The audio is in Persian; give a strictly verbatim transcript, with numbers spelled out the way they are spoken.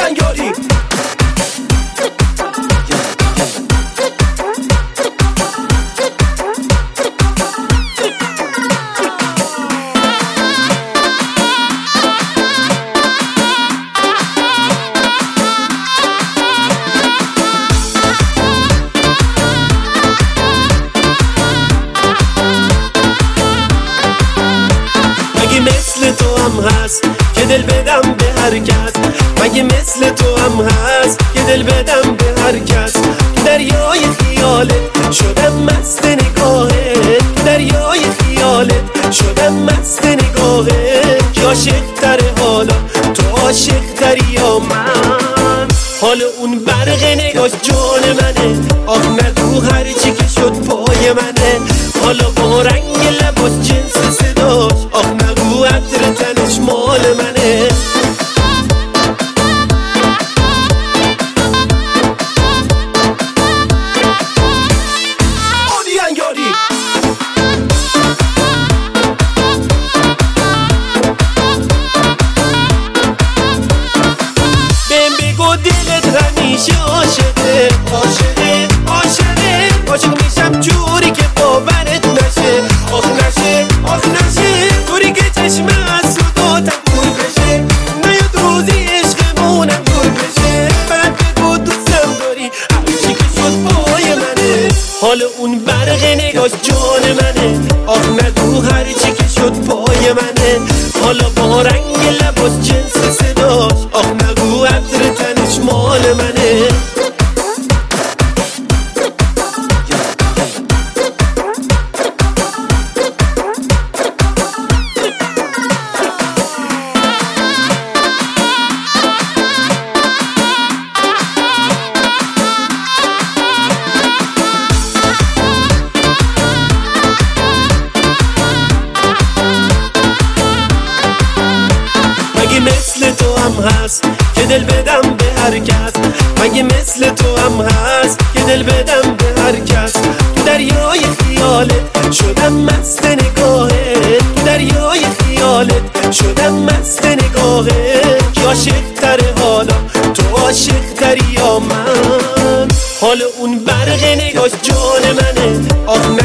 انگاری مثل تو هم هست که دل بدم به هر کس مگه مثل تو هم هست که دل بدم به هر کس دریای خیالت شدم مست نگاهت دریای خیالت شدم مست نگاهت که عاشق تره حالا تو عاشق تری یا من حالا اون برق نگاش جان منه آخ نگو هرچی که شد پای منه حالا با رنگ لباش جنس صداش آخ نگو عطر تنش مال منه آدی انگاری بهم بگو دلت همیشه عاشقه عاشقه عاشقه عاشق میشم جوری که باورت نشه آخ نشه آخ نشه طوری که چشم از صداتم دور بشه نیاد روزی عشقمونم دور بشه بعد بگو دوستم داری هرچی که شد پای منه حالا اون برق نگاش جان منه آخ نگو هرچی که شد پای منه حالا با رنگ لباس جنس صداش آخ نگو عطر تنش مال منه مگه مثل تو هم هست که دل بدم به هر کس مگه مثل تو هم هست که دل بدم به هر کس تو دریای خیالت شدم مست نگاهت تو دریای خیالت شدم مست نگاهت که عاشق تره حالا تو عاشق تری یا من حالا اون برق نگاش جان منه آخ